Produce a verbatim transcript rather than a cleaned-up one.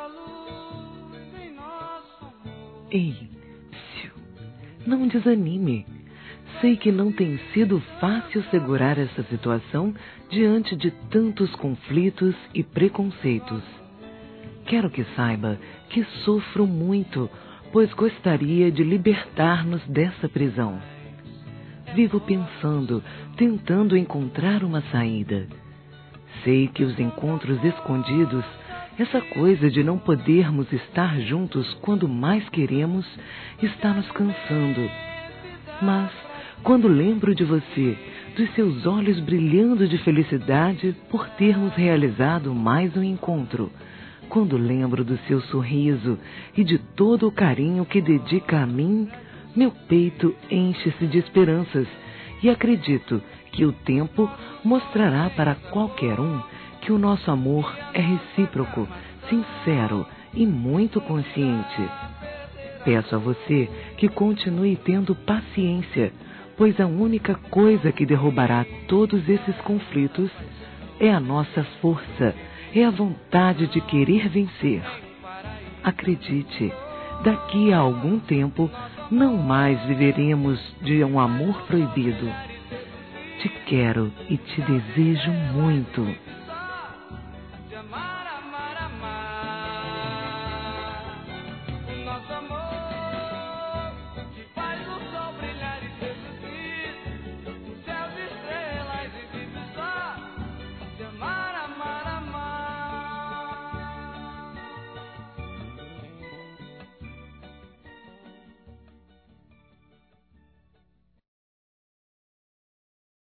Ei, psiu, não desanime. Sei que não tem sido fácil segurar essa situação diante de tantos conflitos e preconceitos. Quero que saiba que sofro muito, pois gostaria de libertar-nos dessa prisão. Vivo pensando, tentando encontrar uma saída. Sei que os encontros escondidos, essa coisa de não podermos estar juntos quando mais queremos, está nos cansando. Mas, quando lembro de você, dos seus olhos brilhando de felicidade por termos realizado mais um encontro, quando lembro do seu sorriso e de todo o carinho que dedica a mim, meu peito enche-se de esperanças e acredito que o tempo mostrará para qualquer um que o nosso amor é recíproco, sincero e muito consciente. Peço a você que continue tendo paciência, pois a única coisa que derrubará todos esses conflitos é a nossa força, é a vontade de querer vencer. Acredite, daqui a algum tempo não mais viveremos de um amor proibido. Te quero e te desejo muito.